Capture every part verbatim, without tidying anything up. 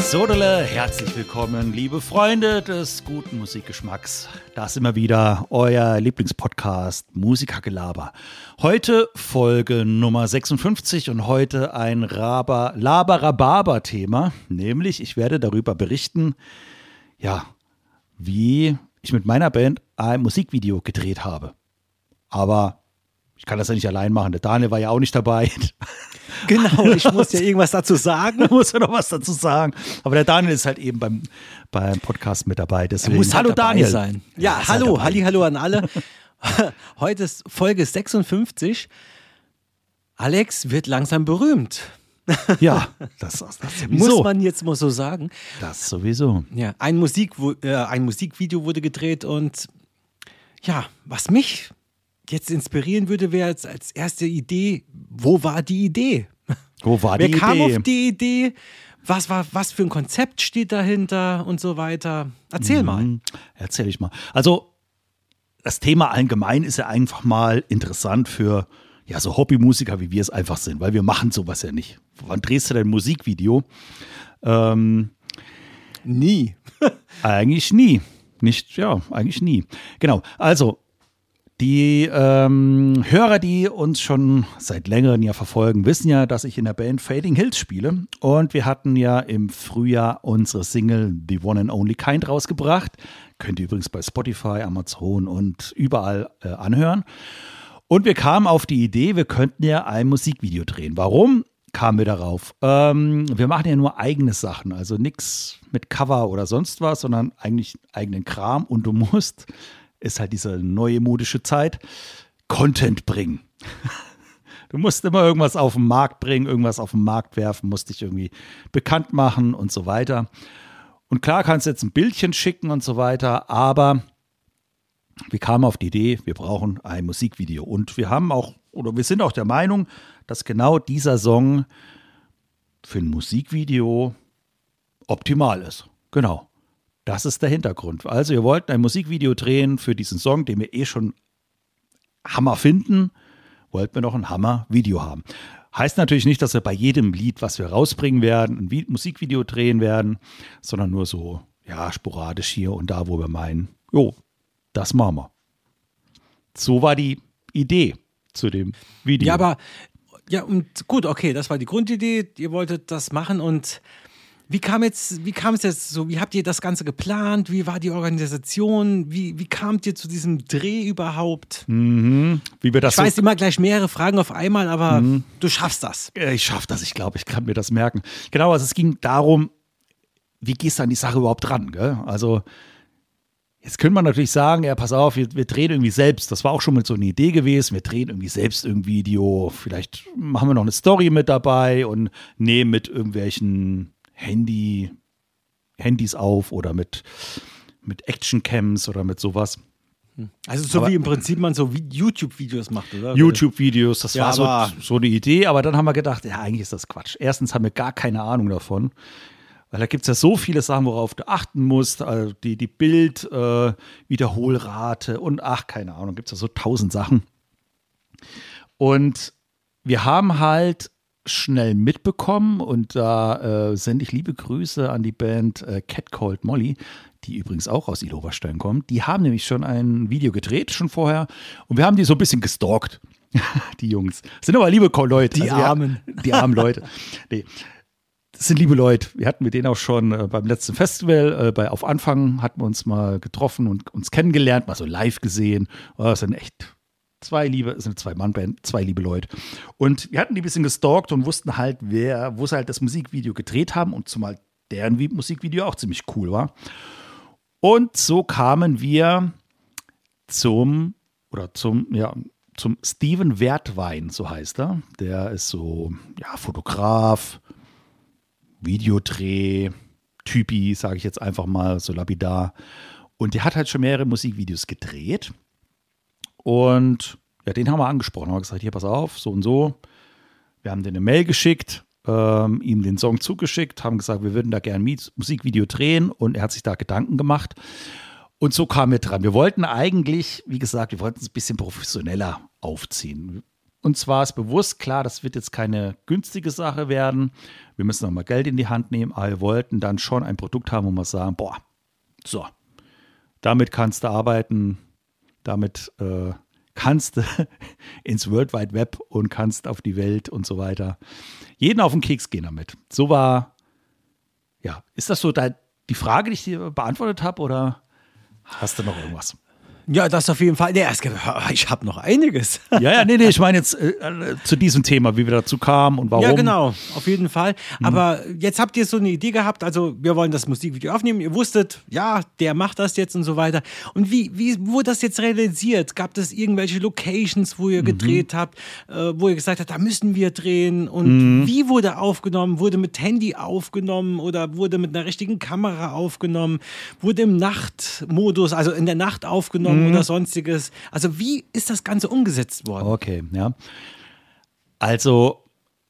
Sodele, herzlich willkommen, liebe Freunde des guten Musikgeschmacks. Da ist immer wieder euer Lieblingspodcast Musikergelaber. Heute Folge Nummer sechsundfünfzig und heute ein Raber, Laber-Rababer-Thema. Nämlich, ich werde darüber berichten, ja, wie ich mit meiner Band ein Musikvideo gedreht habe. Aber ich kann das ja nicht allein machen. Der Daniel war ja auch nicht dabei. Genau, ich muss ja irgendwas dazu sagen. Ich muss ja noch was dazu sagen. Aber der Daniel ist halt eben beim, beim Podcast mit dabei. Deswegen. Er muss hallo halt dabei Daniel sein. Ja, hallo, halt halli, hallo an alle. Heute ist Folge sechsundfünfzig. Alex wird langsam berühmt. Ja, das, das sowieso. Muss man jetzt mal so sagen. Das sowieso. Ja, ein, Musik, äh, ein Musikvideo wurde gedreht und ja, was mich jetzt inspirieren würde, wäre jetzt als erste Idee, wo war die Idee? Wo war die Wer Idee? kam auf die Idee? Was, war, was für ein Konzept steht dahinter und so weiter? Erzähl mhm. mal. Erzähl ich mal. Also das Thema allgemein ist ja einfach mal interessant für ja, so Hobbymusiker, wie wir es einfach sind, weil wir machen sowas ja nicht. Wann drehst du denn ein Musikvideo? Ähm, nie. eigentlich nie. Nicht, ja, eigentlich nie. Genau, also die ähm, Hörer, die uns schon seit längerem ja verfolgen, wissen ja, dass ich in der Band Fading Hills spiele. Und wir hatten ja im Frühjahr unsere Single The One and Only Kind rausgebracht. Könnt ihr übrigens bei Spotify, Amazon und überall äh, anhören. Und wir kamen auf die Idee, wir könnten ja ein Musikvideo drehen. Warum kamen wir darauf? Ähm, wir machen ja nur eigene Sachen, also nichts mit Cover oder sonst was, sondern eigentlich eigenen Kram. Und du musst, ist halt diese neue modische Zeit, Content bringen. Du musst immer irgendwas auf den Markt bringen, irgendwas auf den Markt werfen, musst dich irgendwie bekannt machen und so weiter. Und klar kannst du jetzt ein Bildchen schicken und so weiter, aber wir kamen auf die Idee, wir brauchen ein Musikvideo. Und wir haben auch, oder wir sind auch der Meinung, dass genau dieser Song für ein Musikvideo optimal ist. Genau. Das ist der Hintergrund. Also wir wollten ein Musikvideo drehen für diesen Song, den wir eh schon Hammer finden, wollten wir noch ein Hammer-Video haben. Heißt natürlich nicht, dass wir bei jedem Lied, was wir rausbringen werden, ein Vi- Musikvideo drehen werden, sondern nur so, ja, sporadisch hier und da, wo wir meinen, jo, das machen wir. So war die Idee zu dem Video. Ja, aber, ja, und gut, okay, das war die Grundidee, ihr wolltet das machen und wie kam jetzt, wie kam es jetzt so, wie habt ihr das Ganze geplant, wie war die Organisation, wie, wie kamt ihr zu diesem Dreh überhaupt? Mhm. Wie wir das ich weiß so immer gleich mehrere Fragen auf einmal, aber mhm. du schaffst das. Ich schaff das, ich glaube, ich kann mir das merken. Genau, also es ging darum, wie gehst du an die Sache überhaupt ran, gell? Also jetzt könnte man natürlich sagen, ja, pass auf, wir, wir drehen irgendwie selbst. Das war auch schon mal so eine Idee gewesen. Wir drehen irgendwie selbst ein Video. Vielleicht machen wir noch eine Story mit dabei und nehmen mit irgendwelchen Handy, Handys auf oder mit, mit Actioncams oder mit sowas. Also so aber, wie im Prinzip man so YouTube-Videos macht, oder? YouTube-Videos, das ja, war so, so eine Idee. Aber dann haben wir gedacht, ja, eigentlich ist das Quatsch. Erstens haben wir gar keine Ahnung davon. Weil da gibt es ja so viele Sachen, worauf du achten musst. Also die, die Bild-Wiederholrate äh, und ach, keine Ahnung, gibt es ja so tausend Sachen. Und wir haben halt schnell mitbekommen und da äh, sende ich liebe Grüße an die Band äh, Cat Called Molly, die übrigens auch aus Idar-Oberstein kommt. Die haben nämlich schon ein Video gedreht, schon vorher. Und wir haben die so ein bisschen gestalkt, die Jungs. Das sind aber liebe Leute. Die also, Armen. Ja, die armen Leute. Nee. Das sind liebe Leute. Wir hatten mit denen auch schon äh, beim letzten Festival, äh, bei Auf Anfang, hatten wir uns mal getroffen und uns kennengelernt, mal so live gesehen. Oh, das sind echt zwei liebe, das sind zwei Mann-Band, zwei liebe Leute. Und wir hatten die ein bisschen gestalkt und wussten halt, wer, wo sie halt das Musikvideo gedreht haben und zumal deren Musikvideo auch ziemlich cool war. Und so kamen wir zum, oder zum, ja, zum Steven Wertwein, so heißt er. Der ist so, ja, Fotograf, Videodreh, Typi, sage ich jetzt einfach mal, so lapidar. Und der hat halt schon mehrere Musikvideos gedreht. Und ja, den haben wir angesprochen. Haben wir gesagt, hier, pass auf, so und so. Wir haben dir eine Mail geschickt, ähm, ihm den Song zugeschickt, haben gesagt, wir würden da gerne ein Musikvideo drehen. Und er hat sich da Gedanken gemacht. Und so kamen wir dran. Wir wollten eigentlich, wie gesagt, wir wollten es ein bisschen professioneller aufziehen. uns war es bewusst, klar, das wird jetzt keine günstige Sache werden. Wir müssen noch mal Geld in die Hand nehmen, aber wir wollten dann schon ein Produkt haben, wo wir sagen, boah, so, damit kannst du arbeiten, damit äh, kannst du ins World Wide Web und kannst auf die Welt und so weiter. Jeden auf den Keks gehen damit. So war, ja, ist das so da, die Frage, die ich dir beantwortet habe, oder hast du noch irgendwas? Ja, das auf jeden Fall. Nee, ich habe noch einiges. Ja, ja, nee, nee, ich meine jetzt äh, zu diesem Thema, wie wir dazu kamen und warum. Ja, genau, auf jeden Fall. Mhm. Aber jetzt habt ihr so eine Idee gehabt, also wir wollen das Musikvideo aufnehmen. Ihr wusstet, ja, der macht das jetzt und so weiter. Und wie, wie wurde das jetzt realisiert? Gab es irgendwelche Locations, wo ihr mhm. gedreht habt, äh, wo ihr gesagt habt, da müssen wir drehen? Und mhm. wie wurde aufgenommen? Wurde mit Handy aufgenommen oder wurde mit einer richtigen Kamera aufgenommen? Wurde im Nachtmodus, also in der Nacht aufgenommen? Oder sonstiges. Also wie ist das Ganze umgesetzt worden? Okay, ja. Also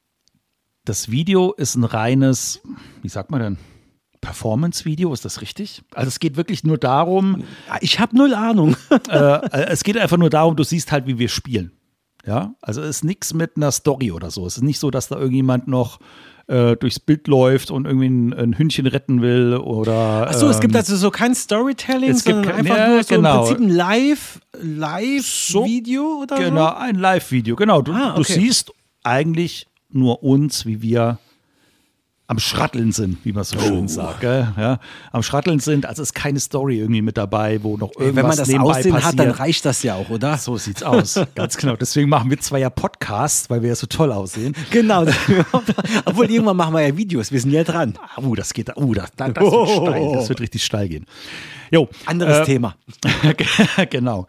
das Video ist ein reines, wie sagt man denn, Performance-Video, ist das richtig? Also es geht wirklich nur darum. Ich habe null Ahnung. äh, es geht einfach nur darum, du siehst halt, wie wir spielen. Ja, also es ist nichts mit einer Story oder so. Es ist nicht so, dass da irgendjemand noch äh, durchs Bild läuft und irgendwie ein, ein Hündchen retten will oder. Achso, ähm, es gibt ähm, also so kein Storytelling, es gibt sondern kein, einfach ja, nur so genau. im Prinzip ein Live, Live-Video so, oder genau, so? ein Live-Video, genau. Du, ah, okay. du siehst eigentlich nur uns, wie wir am Schratteln sind, wie man so oh. schön sagt. Gell? Ja, am Schratteln sind, also ist keine Story irgendwie mit dabei, wo noch irgendwas Wenn man das nebenbei Aussehen passiert. hat, dann reicht das ja auch, oder? So sieht's aus, ganz genau. Deswegen machen wir zwar ja Podcasts, weil wir ja so toll aussehen. Genau, obwohl irgendwann machen wir ja Videos, wir sind ja dran. Uh, das geht, uh, das, das, das wird steil, das wird richtig steil gehen. Jo, Anderes äh, Thema. Genau.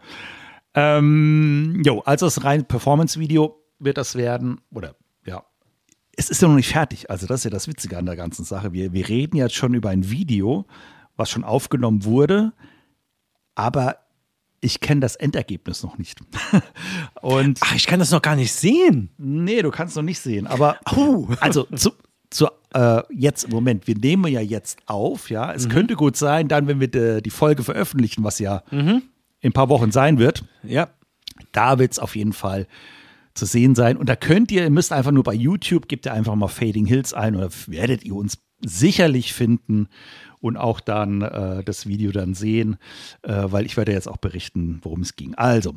Ähm, jo, also das rein Performance-Video wird das werden, oder ja, es ist ja noch nicht fertig. Also das ist ja das Witzige an der ganzen Sache. Wir, wir reden jetzt schon über ein Video, was schon aufgenommen wurde, aber ich kenne das Endergebnis noch nicht. Und Ach, ich kann das noch gar nicht sehen. Nee, du kannst noch nicht sehen. Aber oh. also zu, zu, äh, jetzt, Moment, wir nehmen ja jetzt auf, ja. Es mhm. könnte gut sein, dann, wenn wir de, die Folge veröffentlichen, was ja mhm. in ein paar Wochen sein wird, ja. da wird es auf jeden Fall zu sehen sein. Und da könnt ihr, ihr müsst einfach nur bei YouTube, gebt ihr einfach mal Fading Hills ein oder werdet ihr uns sicherlich finden und auch dann äh, das Video dann sehen, äh, weil ich werde jetzt auch berichten, worum es ging. Also,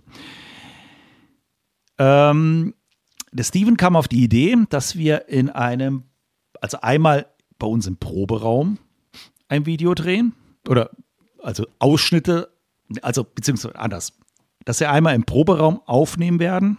ähm, der Steven kam auf die Idee, dass wir in einem, also einmal bei uns im Proberaum ein Video drehen oder also Ausschnitte, also beziehungsweise anders, dass wir einmal im Proberaum aufnehmen werden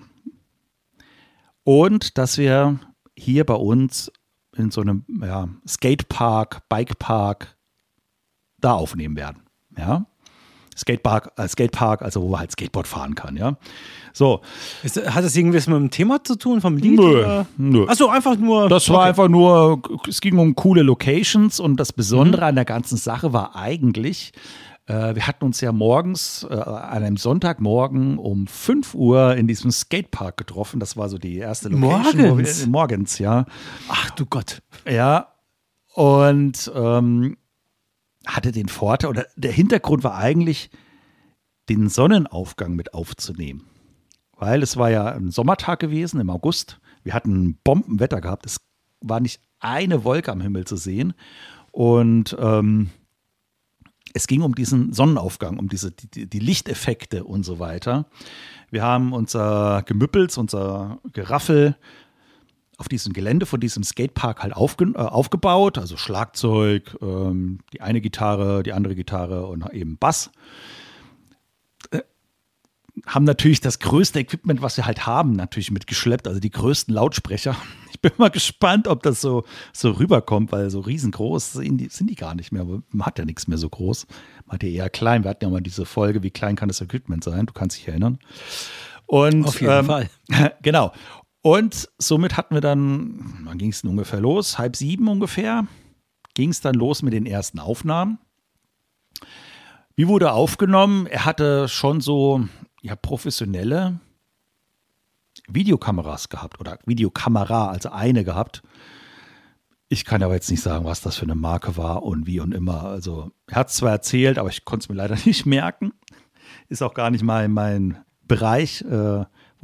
und dass wir hier bei uns in so einem ja, Skatepark, Bikepark da aufnehmen werden. Ja? Skatepark, äh, Skatepark, also wo man halt Skateboard fahren kann, ja. So. Ist, hat das irgendwas mit dem Thema zu tun, vom Lied? Nö, oder? nö. Achso, einfach nur. Das war okay. einfach nur, es ging um coole Locations und das Besondere mhm. an der ganzen Sache war eigentlich, äh, wir hatten uns ja morgens, äh, an einem Sonntagmorgen um fünf Uhr in diesem Skatepark getroffen. Das war so die erste Location. Morgens? Wir, morgens, ja. Ach du Gott. Ja, und ähm, hatte den Vorteil, oder der Hintergrund war eigentlich, den Sonnenaufgang mit aufzunehmen. Weil es war ja ein Sommertag gewesen im August. Wir hatten Bombenwetter gehabt. Es war nicht eine Wolke am Himmel zu sehen. Und ähm, es ging um diesen Sonnenaufgang, um diese, die, die Lichteffekte und so weiter. Wir haben unser Gemüppels, unser Geraffel auf diesem Gelände von diesem Skatepark halt aufge, äh, aufgebaut, also Schlagzeug, ähm, die eine Gitarre, die andere Gitarre und eben Bass. Äh, haben natürlich das größte Equipment, was wir halt haben, natürlich mitgeschleppt, also die größten Lautsprecher. Ich bin mal gespannt, ob das so, so rüberkommt, weil so riesengroß sind die, sind die gar nicht mehr. Man hat ja nichts mehr so groß. Man hat ja eher klein. Wir hatten ja mal diese Folge, wie klein kann das Equipment sein? Du kannst dich erinnern. Und, auf jeden ähm, Fall. Genau. Und somit hatten wir dann, wann ging es denn ungefähr los? Halb sieben ungefähr, ging es dann los mit den ersten Aufnahmen. Wie wurde aufgenommen? Er hatte schon so ja, professionelle Videokameras gehabt oder Videokamera, also eine gehabt. Ich kann aber jetzt nicht sagen, was das für eine Marke war und wie und immer. Also er hat es zwar erzählt, aber ich konnte es mir leider nicht merken. Ist auch gar nicht mal in meinem Bereich, äh,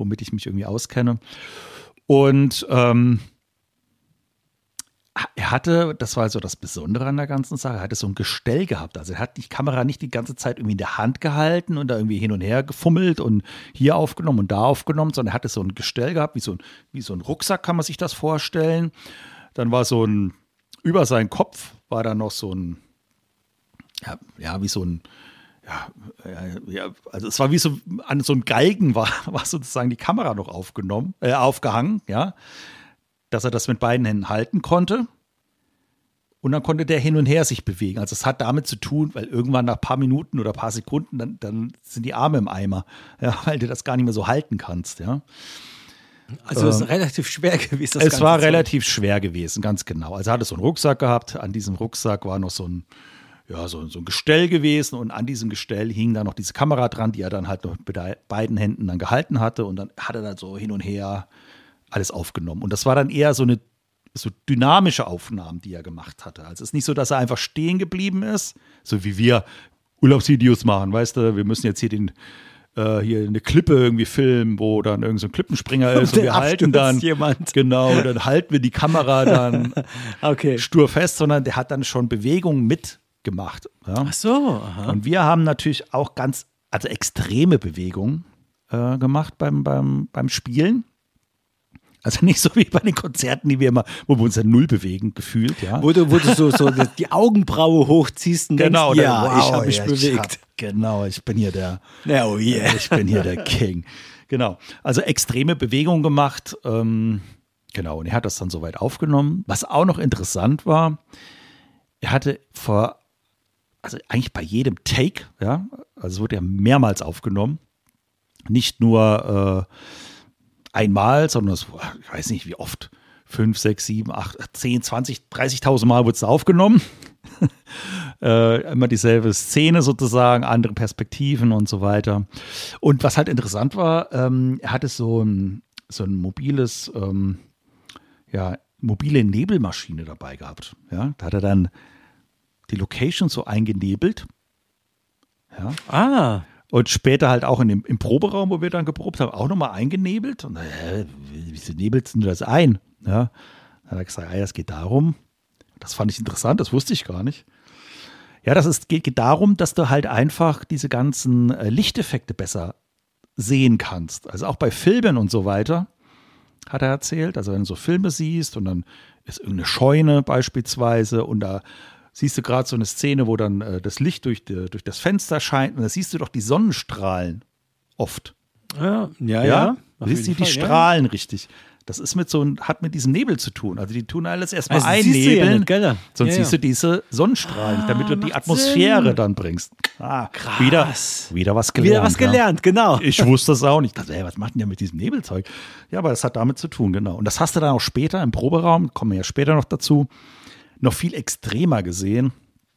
womit ich mich irgendwie auskenne. Und ähm, er hatte, das war so das Besondere an der ganzen Sache, er hatte so ein Gestell gehabt. Also er hat die Kamera nicht die ganze Zeit irgendwie in der Hand gehalten und da irgendwie hin und her gefummelt und hier aufgenommen und da aufgenommen, sondern er hatte so ein Gestell gehabt, wie so ein, wie so ein Rucksack, kann man sich das vorstellen. Dann war so ein, über seinen Kopf war da noch so ein, ja, ja wie so ein, ja, ja, also es war wie so, an so einem Galgen war, war sozusagen die Kamera noch aufgenommen, äh, aufgehangen, ja. Dass er das mit beiden Händen halten konnte. Und dann konnte der hin und her sich bewegen. Also es hat damit zu tun, weil irgendwann nach ein paar Minuten oder ein paar Sekunden, dann, dann sind die Arme im Eimer, ja, weil du das gar nicht mehr so halten kannst. Ja. Also es ist ähm, relativ schwer gewesen. Das es Ganze war so. relativ schwer gewesen, ganz genau. Also er hatte so einen Rucksack gehabt. An diesem Rucksack war noch so ein, ja, so, so ein Gestell gewesen. Und an diesem Gestell hing dann noch diese Kamera dran, die er dann halt noch mit beiden Händen dann gehalten hatte. Und dann hat er dann so hin und her alles aufgenommen. Und das war dann eher so eine so dynamische Aufnahmen, die er gemacht hatte. Also es ist nicht so, dass er einfach stehen geblieben ist, so wie wir Urlaubsvideos machen, weißt du, wir müssen jetzt hier den äh, hier eine Klippe irgendwie filmen, wo dann irgend so ein Klippenspringer ist und wir halten dann jemand. Genau, dann halten wir die Kamera dann okay. stur fest, sondern der hat dann schon Bewegungen mitgemacht. Ja? Ach so. Aha. Und wir haben natürlich auch ganz, also extreme Bewegungen äh, gemacht beim, beim, beim Spielen. Also nicht so wie bei den Konzerten, die wir immer, wo wir uns ja null bewegen, gefühlt, ja. Wo du, wo du so, so die Augenbraue hochziehst und genau, denkst, ja, wow, ich habe mich ja, bewegt. Ich hab, genau, ich bin hier der, oh yeah. ich bin hier der King. Genau, also extreme Bewegungen gemacht, ähm, genau, und er hat das dann soweit aufgenommen. Was auch noch interessant war, er hatte vor, also eigentlich bei jedem Take, ja, also wurde er mehrmals aufgenommen, nicht nur äh, einmal, sondern es, ich weiß nicht wie oft, fünf, sechs, sieben, acht, zehn, zwanzig, dreißigtausend Mal wurde es aufgenommen. äh, immer dieselbe Szene sozusagen, andere Perspektiven und so weiter. Und was halt interessant war, ähm, er hatte so ein, so ein mobiles, ähm, ja, mobile Nebelmaschine dabei gehabt. Ja, da hat er dann die Location so eingenebelt. Ja. Ah. Und später halt auch in dem, im Proberaum, wo wir dann geprobt haben, auch nochmal eingenebelt. Und äh, wieso nebelst du das ein? Ja, dann hat er gesagt, ah, das geht darum. Das fand ich interessant, das wusste ich gar nicht. Ja, das ist, geht, geht darum, dass du halt einfach diese ganzen äh, Lichteffekte besser sehen kannst. Also auch bei Filmen und so weiter, hat er erzählt. Also wenn du so Filme siehst und dann ist irgendeine Scheune beispielsweise und da siehst du gerade so eine Szene, wo dann äh, das Licht durch, die, durch das Fenster scheint und da siehst du doch die Sonnenstrahlen oft. Ja, ja, ja. ja. Du siehst die, die Strahlen ja. richtig. Das ist mit so ein, hat mit diesem Nebel zu tun. Also die tun alles erstmal also einnebeln, ja sonst ja, siehst ja. du diese Sonnenstrahlen, ah, damit du die Atmosphäre Sinn. Dann bringst. Ah, krass. Wieder, wieder was gelernt. Wieder was gelernt, ja. genau. Ich wusste das auch nicht. Ich dachte, ey, was macht denn der mit diesem Nebelzeug? Ja, aber das hat damit zu tun, genau. Und das hast du dann auch später im Proberaum, kommen wir ja später noch dazu, noch viel extremer gesehen.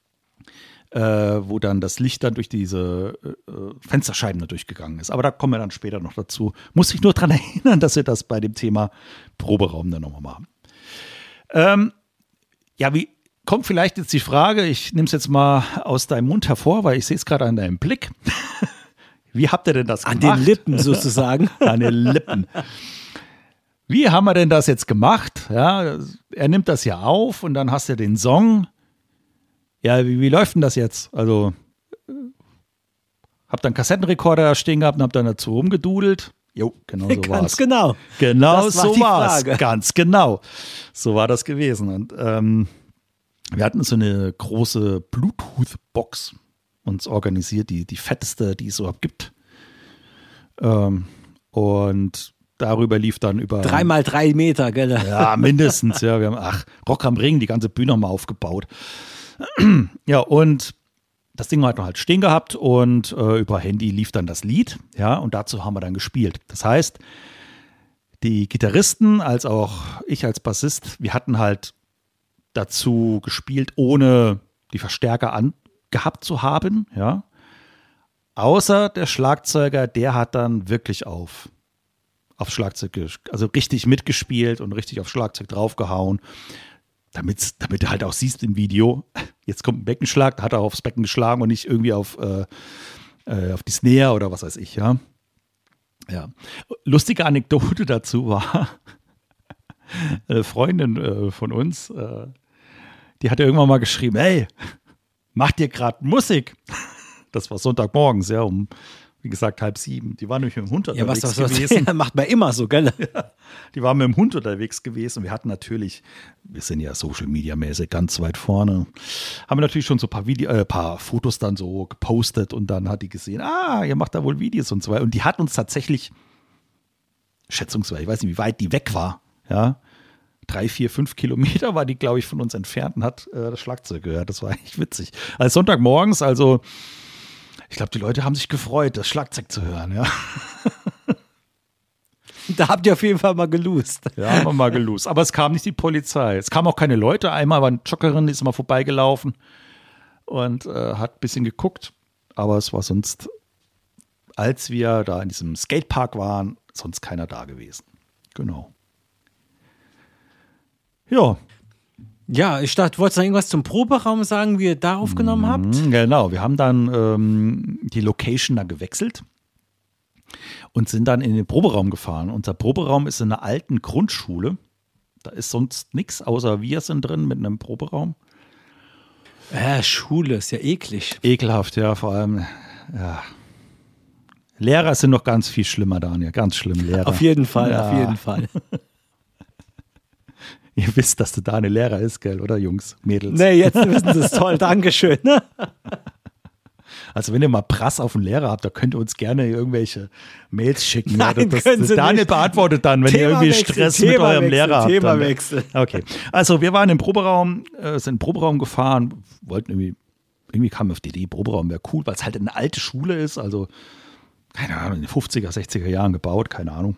Äh, wo dann das Licht dann durch diese äh, Fensterscheiben da durchgegangen ist. Aber da kommen wir dann später noch dazu. Muss ich nur daran erinnern, dass wir das bei dem Thema Proberaum dann nochmal machen. Ähm, ja, wie kommt vielleicht jetzt die Frage, ich nehme es jetzt mal aus deinem Mund hervor, weil ich sehe es gerade an deinem Blick. Wie habt ihr denn das gemacht? An den Lippen sozusagen. An den Lippen. Wie haben wir denn das jetzt gemacht? Ja, er nimmt das ja auf und dann hast du den Song. Ja, wie, wie läuft denn das jetzt? Also, hab dann Kassettenrekorder stehen gehabt und hab dann dazu rumgedudelt. Jo, genau so war's. Ganz genau. Genau das war so die war's. Frage. Ganz genau. So war das gewesen. Und ähm, wir hatten so eine große Bluetooth-Box uns organisiert, die, die fetteste, die es überhaupt gibt. Ähm, und darüber lief dann über. Drei mal drei Meter, gell? Ja, mindestens. Ja, wir haben, ach, Rock am Ring, die ganze Bühne haben wir aufgebaut. Ja, und das Ding hat noch halt stehen gehabt und äh, über Handy lief dann das Lied, ja, und dazu haben wir dann gespielt. Das heißt, die Gitarristen als auch ich als Bassist, wir hatten halt dazu gespielt, ohne die Verstärker angehabt zu haben, ja. Außer der Schlagzeuger, der hat dann wirklich auf, auf Schlagzeug, also richtig mitgespielt und richtig auf Schlagzeug draufgehauen. Damit, damit du halt auch siehst im Video, jetzt kommt ein Beckenschlag, da hat er aufs Becken geschlagen und nicht irgendwie auf, äh, auf die Snare oder was weiß ich, ja. Ja. Lustige Anekdote dazu war, eine Freundin äh, von uns, äh, die hatte irgendwann mal geschrieben, hey, macht ihr gerade Musik? Das war Sonntagmorgens, ja, um, wie gesagt, halb sieben. Die war nämlich mit dem Hund unterwegs ja, was, was, gewesen. Ja, macht man immer so, gell? Ja, die waren mit dem Hund unterwegs gewesen. Und wir hatten natürlich, wir sind ja Social-Media-mäßig ganz weit vorne, haben wir natürlich schon so ein paar, Video, äh, paar Fotos dann so gepostet und dann hat die gesehen, ah, ihr macht da wohl Videos und so weiter. Und die hat uns tatsächlich, schätzungsweise, ich weiß nicht, wie weit die weg war, ja, drei, vier, fünf Kilometer war die, glaube ich, von uns entfernt und hat äh, das Schlagzeug gehört. Das war echt witzig. Also Sonntagmorgens, also ich glaube, die Leute haben sich gefreut, das Schlagzeug zu hören, ja. Da habt ihr auf jeden Fall mal gelost. Ja, haben wir mal gelost. Aber es kam nicht die Polizei. Es kamen auch keine Leute. Einmal war eine Joggerin, die ist mal vorbeigelaufen und äh, hat ein bisschen geguckt. Aber es war sonst, als wir da in diesem Skatepark waren, sonst keiner da gewesen. Genau. Ja. Ja, ich dachte, wolltest du noch irgendwas zum Proberaum sagen, wie ihr da aufgenommen habt? Genau, wir haben dann ähm, die Location da gewechselt und sind dann in den Proberaum gefahren. Unser Proberaum ist in einer alten Grundschule. Da ist sonst nichts, außer wir sind drin mit einem Proberaum. Äh, Schule ist ja eklig. Ekelhaft, ja, vor allem, ja. Lehrer sind noch ganz viel schlimmer, Daniel, ganz schlimm, Lehrer. Auf jeden Fall, ja. auf jeden Fall. Ihr wisst, dass du da eine Lehrer ist, gell, oder Jungs, Mädels? Nee, jetzt wissen sie es toll, Dankeschön. Also wenn ihr mal Prass auf einen Lehrer habt, da könnt ihr uns gerne irgendwelche Mails schicken. Nein, ja, das, können das Sie Daniel nicht. beantwortet dann, wenn ihr irgendwie Stress mit eurem Lehrer habt. Themawechsel. Okay, also wir waren im Proberaum, äh, sind im Proberaum gefahren, wollten irgendwie, irgendwie kam auf die Idee, Proberaum wäre cool, weil es halt eine alte Schule ist, also keine Ahnung, in den fünfziger, sechziger Jahren gebaut, keine Ahnung.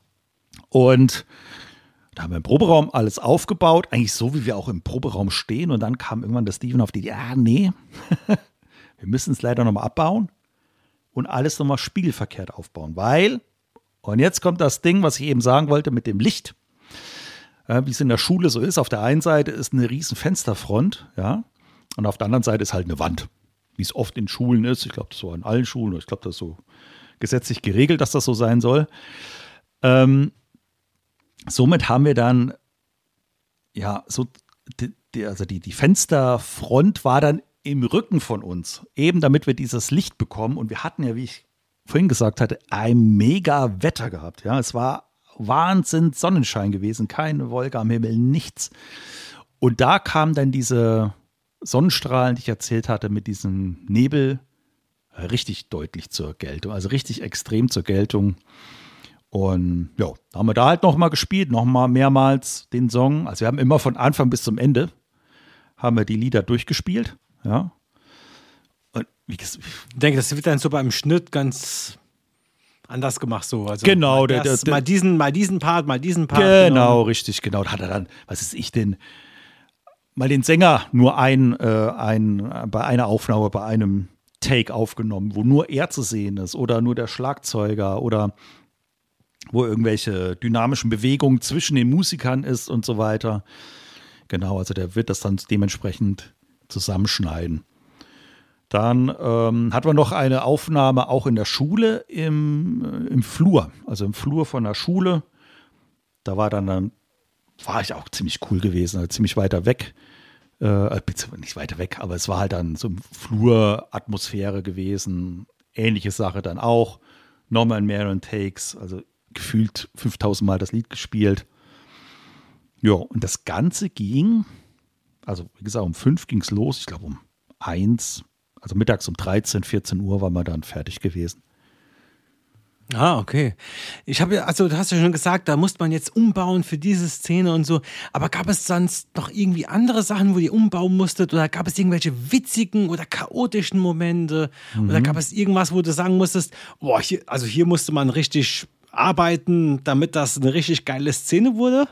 Und da haben wir im Proberaum alles aufgebaut, eigentlich so, wie wir auch im Proberaum stehen. Und dann kam irgendwann der Steven auf die Idee, ja, nee, wir müssen es leider nochmal abbauen und alles nochmal spiegelverkehrt aufbauen. Weil, und jetzt kommt das Ding, was ich eben sagen wollte mit dem Licht, ja, wie es in der Schule so ist. Auf der einen Seite ist eine riesen Fensterfront, ja, und auf der anderen Seite ist halt eine Wand, wie es oft in Schulen ist. Ich glaube, das war in allen Schulen, ich glaube, das ist so gesetzlich geregelt, dass das so sein soll. Ähm, Somit haben wir dann, ja, so, die, die, also die, die Fensterfront war dann im Rücken von uns, eben damit wir dieses Licht bekommen. Und wir hatten ja, wie ich vorhin gesagt hatte, ein mega Wetter gehabt. Ja, es war Wahnsinn Sonnenschein gewesen, keine Wolke am Himmel, nichts. Und da kamen dann diese Sonnenstrahlen, die ich erzählt hatte, mit diesem Nebel richtig deutlich zur Geltung, also richtig extrem zur Geltung. Und ja, da haben wir da halt nochmal gespielt, nochmal mehrmals den Song. Also wir haben immer von Anfang bis zum Ende haben wir die Lieder durchgespielt. Ja. Und wie gesagt, ich denke, das wird dann so beim Schnitt ganz anders gemacht so. Also genau. Mal, der, der, der, mal, diesen, mal diesen Part, mal diesen Part. Genau, genommen. richtig, genau. Da hat er dann, was ist ich denn, mal den Sänger nur ein, äh, ein, bei einer Aufnahme, bei einem Take aufgenommen, wo nur er zu sehen ist oder nur der Schlagzeuger oder wo irgendwelche dynamischen Bewegungen zwischen den Musikern ist und so weiter. Genau, also der wird das dann dementsprechend zusammenschneiden. Dann ähm, hat man noch eine Aufnahme auch in der Schule im, im Flur, also im Flur von der Schule. Da war dann, dann war ich auch ziemlich cool gewesen, also ziemlich weiter weg. Äh, nicht weiter weg, aber es war halt dann so Flur-Atmosphäre gewesen. Ähnliche Sache dann auch. Nochmal in mehreren Takes, also gefühlt fünftausend Mal das Lied gespielt. Ja, und das Ganze ging, also wie gesagt, um fünf ging es los. Ich glaube um eins, also mittags um dreizehn, vierzehn Uhr war man dann fertig gewesen. Ah, okay. Ich habe ja, also du hast ja schon gesagt, da musste man jetzt umbauen für diese Szene und so. Aber gab es sonst noch irgendwie andere Sachen, wo ihr umbauen musstet? Oder gab es irgendwelche witzigen oder chaotischen Momente? Mhm. Oder gab es irgendwas, wo du sagen musstest, boah, hier, also hier musste man richtig arbeiten, damit das eine richtig geile Szene wurde?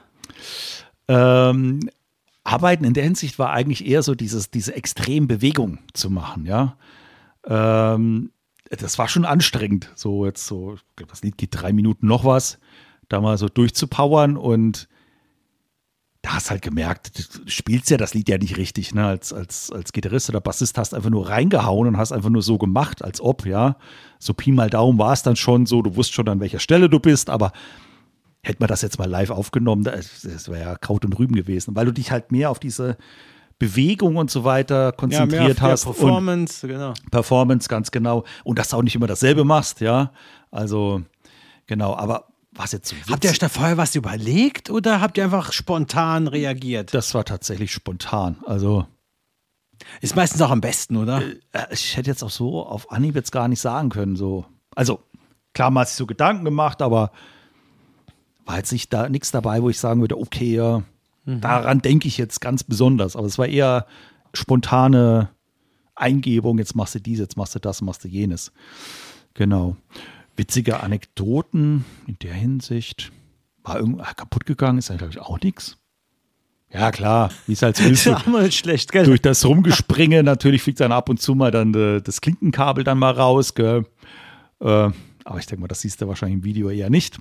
Ähm, arbeiten in der Hinsicht war eigentlich eher so dieses, diese extreme Bewegung zu machen, ja. Ähm, das war schon anstrengend, so jetzt so, ich glaube, das Lied geht drei Minuten noch was, da mal so durchzupowern und da hast halt gemerkt, du spielst ja das Lied ja nicht richtig, ne? Als, als, als Gitarrist oder Bassist hast einfach nur reingehauen und hast einfach nur so gemacht, als ob, ja. So Pi mal Daumen war es dann schon so, du wusst schon, an welcher Stelle du bist, aber hätte man das jetzt mal live aufgenommen, das, das wäre ja Kraut und Rüben gewesen, weil du dich halt mehr auf diese Bewegung und so weiter konzentriert ja, mehr auf hast. Performance, genau. Performance, ganz genau. Und dass du auch nicht immer dasselbe machst, ja. Also, genau, aber was jetzt so Habt ihr euch da vorher was überlegt oder habt ihr einfach spontan reagiert? Das war tatsächlich spontan. Also ist meistens auch am besten, oder? Äh, ich hätte jetzt auch so auf Anhieb jetzt gar nicht sagen können. So. Also klar, man hat sich so Gedanken gemacht, aber war jetzt nicht da nichts dabei, wo ich sagen würde, okay, ja, mhm. daran denke ich jetzt ganz besonders. Aber es war eher spontane Eingebung. Jetzt machst du dies, jetzt machst du das, machst du jenes. Genau. Witzige Anekdoten in der Hinsicht. War irgendwas kaputt gegangen, ist ja, glaube ich, auch nichts. Ja, klar, wie es halt so ist. Das ist auch schlecht, gell? Durch das Rumgespringe, natürlich fliegt dann ab und zu mal dann äh, das Klinkenkabel dann mal raus. Gell? Äh, aber ich denke mal, das siehst du wahrscheinlich im Video eher nicht.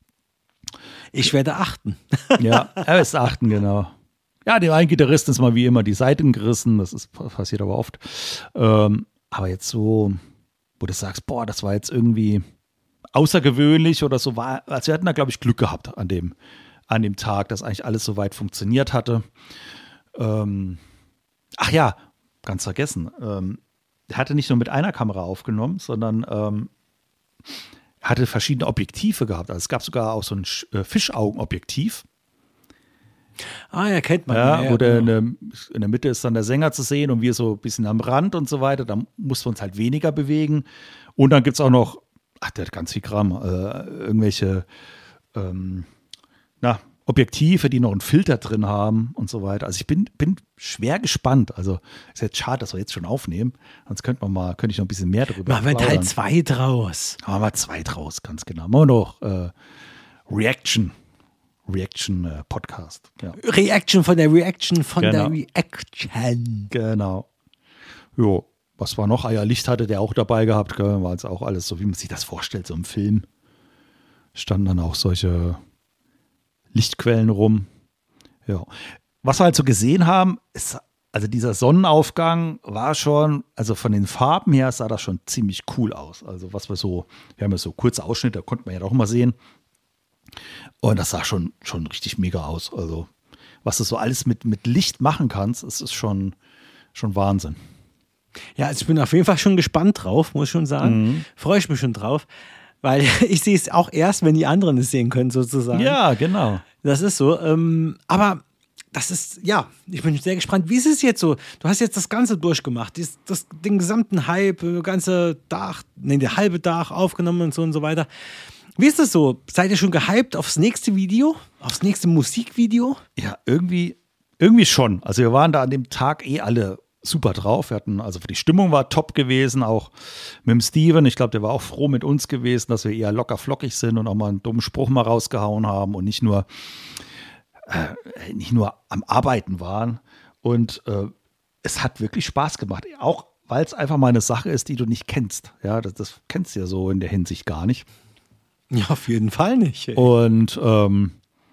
Ich werde achten. Ja, er ist achten, genau. Ja, dem einen Gitarristen ist mal wie immer die Seiten gerissen, das ist, passiert aber oft. Ähm, aber jetzt so, wo du sagst, boah, das war jetzt irgendwie außergewöhnlich oder so, war, also wir hatten da, glaube ich, Glück gehabt an dem, an dem Tag, dass eigentlich alles soweit funktioniert hatte. Ähm, ach ja, ganz vergessen. Ähm, er hatte nicht nur mit einer Kamera aufgenommen, sondern ähm, er hatte verschiedene Objektive gehabt. Also es gab sogar auch so ein äh, Fischaugenobjektiv. Ah, ja, kennt man. Ja, ja, wo der genau. in, der, in der Mitte ist dann der Sänger zu sehen und wir so ein bisschen am Rand und so weiter. Da mussten wir uns halt weniger bewegen. Und dann gibt es auch noch, ach, der hat ganz viel Kram, äh, irgendwelche ähm, na, Objektive, die noch einen Filter drin haben und so weiter. Also ich bin, bin schwer gespannt. Also ist jetzt schade, dass wir jetzt schon aufnehmen. Sonst könnte man mal, könnte ich noch ein bisschen mehr darüber Machen wir plaudern. Teil zwei draus. Machen wir zwei draus, ganz genau. Machen wir noch äh, Reaction. Reaction-Podcast. Äh, ja. Reaction von der Reaction von Genau. der Reaction. Genau. Jo, was war noch? Ah ja, Licht hatte der auch dabei gehabt, gell? War jetzt auch alles so, wie man sich das vorstellt, so im Film. Standen dann auch solche Lichtquellen rum. Ja. Was wir halt so gesehen haben, ist, also dieser Sonnenaufgang war schon, also von den Farben her sah das schon ziemlich cool aus. Also was wir so, wir haben ja so kurze Ausschnitte, da konnte man ja doch mal sehen. Und das sah schon, schon richtig mega aus. Also, was du so alles mit, mit Licht machen kannst, ist, ist schon, schon Wahnsinn. Ja, also ich bin auf jeden Fall schon gespannt drauf, muss ich schon sagen. Mhm. Freue ich mich schon drauf, weil ich sehe es auch erst, wenn die anderen es sehen können, sozusagen. Ja, genau. Das ist so. Ähm, aber das ist, ja, ich bin sehr gespannt. Wie ist es jetzt so? Du hast jetzt das Ganze durchgemacht, das, das, den gesamten Hype, das ganze Dach, nee, der halbe Dach aufgenommen und so und so weiter. Wie ist das so? Seid ihr schon gehypt aufs nächste Video? Aufs nächste Musikvideo? Ja, irgendwie, irgendwie schon. Also wir waren da an dem Tag eh alle super drauf. Wir hatten, also die Stimmung war top gewesen, auch mit dem Steven. Ich glaube, der war auch froh mit uns gewesen, dass wir eher locker flockig sind und auch mal einen dummen Spruch mal rausgehauen haben und nicht nur, äh, nicht nur am Arbeiten waren. Und äh, es hat wirklich Spaß gemacht. Auch weil es einfach mal eine Sache ist, die du nicht kennst. Ja, das, das kennst du ja so in der Hinsicht gar nicht. Ja, auf jeden Fall nicht. Ey. Und ähm,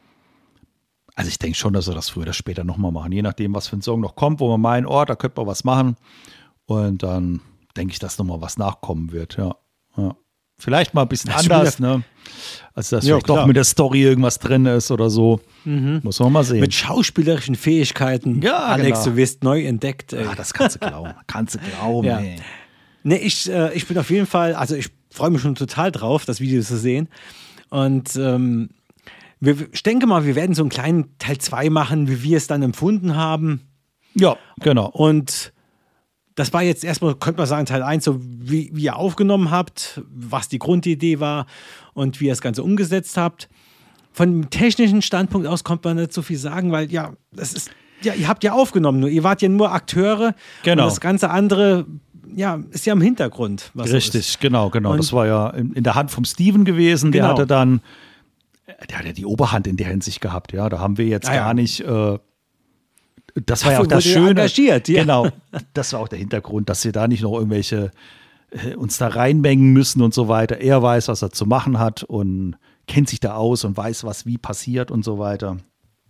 also ich denke schon, dass wir das früher oder später nochmal machen. Je nachdem, was für ein Song noch kommt, wo wir meinen, oh, da könnte man was machen. Und dann denke ich, dass nochmal was nachkommen wird. Ja, ja. Vielleicht mal ein bisschen Das anders, ne? Also dass Ja, vielleicht doch klar. mit der Story irgendwas drin ist oder so. Mhm. Muss man mal sehen. Mit schauspielerischen Fähigkeiten. Ja, Alex, genau. du wirst neu entdeckt. Ey. Ah, das kannst du glauben. Kannst du glauben, Ja. ey. Nee, ich, äh, ich bin auf jeden Fall, also ich freue mich schon total drauf, das Video zu sehen. Und ähm, wir, ich denke mal, wir werden so einen kleinen Teil zwei machen, wie wir es dann empfunden haben. Ja, genau. Und das war jetzt erstmal, könnte man sagen, Teil eins, so wie, wie ihr aufgenommen habt, was die Grundidee war und wie ihr das Ganze umgesetzt habt. Von dem technischen Standpunkt aus konnte man nicht so viel sagen, weil ja, das ist, ja, ihr habt ja aufgenommen, nur ihr wart ja nur Akteure. Genau. Und das ganze andere, ja, ist ja im Hintergrund. Was so Richtig, ist. genau, genau. Und- das war ja in, in der Hand vom Steven gewesen. Der Genau. hatte dann, der hat ja die Oberhand in der Hinsicht gehabt. Ja, da haben wir jetzt Ah, ja. gar nicht. Äh, das war ja Dafür auch das wurde er Schöne. engagiert, ja. Genau, das war auch der Hintergrund, dass wir da nicht noch irgendwelche äh, uns da reinmengen müssen und so weiter. Er weiß, was er zu machen hat und kennt sich da aus und weiß, was wie passiert und so weiter.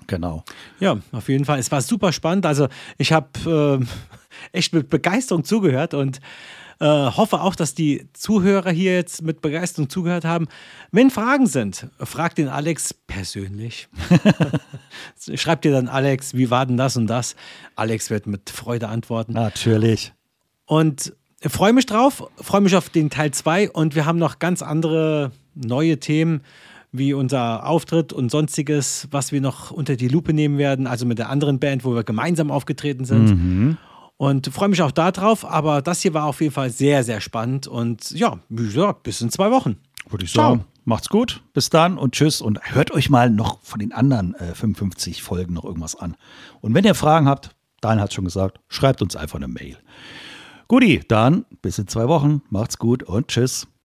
Genau. Ja, auf jeden Fall. Es war super spannend. Also ich habe äh, echt mit Begeisterung zugehört und äh, hoffe auch, dass die Zuhörer hier jetzt mit Begeisterung zugehört haben. Wenn Fragen sind, fragt den Alex persönlich. Schreibt dir dann, Alex, wie war denn das und das? Alex wird mit Freude antworten. Natürlich. Und freue mich drauf, freue mich auf den Teil zwei und wir haben noch ganz andere neue Themen, wie unser Auftritt und Sonstiges, was wir noch unter die Lupe nehmen werden, also mit der anderen Band, wo wir gemeinsam aufgetreten sind. Mhm. Und freue mich auch darauf, aber das hier war auf jeden Fall sehr, sehr spannend und ja, wie gesagt, bis in zwei Wochen. Würde ich Ciao. sagen. Macht's gut, bis dann und tschüss und hört euch mal noch von den anderen äh, fünfundfünfzig Folgen noch irgendwas an. Und wenn ihr Fragen habt, Daniel hat schon gesagt, schreibt uns einfach eine Mail. Guti, dann bis in zwei Wochen, macht's gut und tschüss.